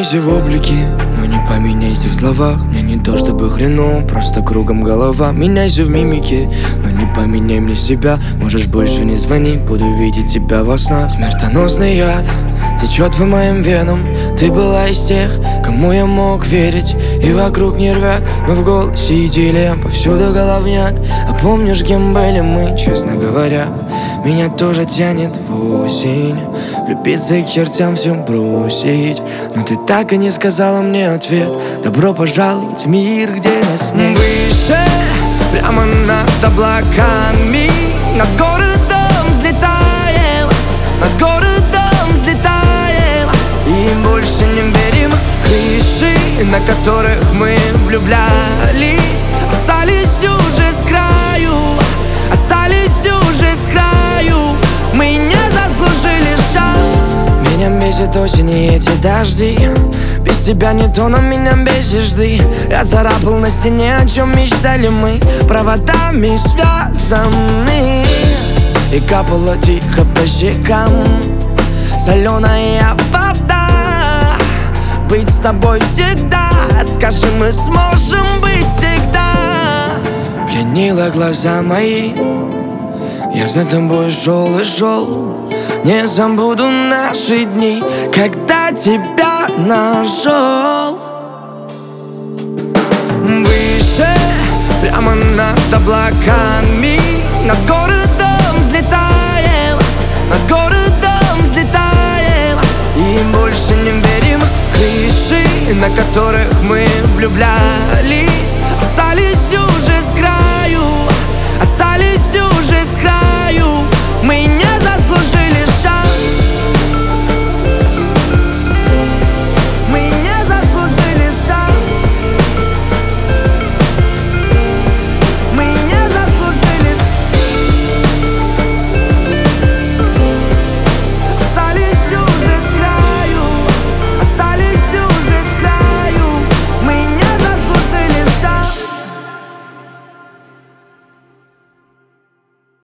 поменяйся в облике, но не поменяйся в словах. Мне не то чтобы хреново, просто кругом голова. Меняйся в мимике, но не поменяй мне себя. Можешь больше не звонить, буду видеть тебя во снах. Смертоносный яд течет по моим венам. Ты была из тех, кому я мог верить. И вокруг нервяк, но в голосе идиллия. Повсюду головняк. А помнишь, кем были мы, честно говоря? Меня тоже тянет в осень, влюбиться и к чертям все бросить. Но ты так и не сказала мне ответ. Добро пожаловать в мир, где нас нет. Выше, прямо над облаками, над городом взлетаем, над городом взлетаем. И больше не верим крыши, на которых мы влюблялись. Остались уже с краю, остались уже с краю. Мы не заслужили шанс. Меня бесит осень и эти дожди. Без тебя не то, но меня бесишь ты. Я царапал на стене, о чем мечтали мы. Проводами связаны. И капала тихо по щекам соленая вода. Быть с тобой всегда, скажи, мы сможем быть всегда. Пленила глаза мои, я за тобой шел и шел. Не забуду наши дни, когда тебя нашел. Выше, прямо над облаками, над городом взлетаем, над городом взлетаем. И больше не верим крыши, на которых мы влюблялись.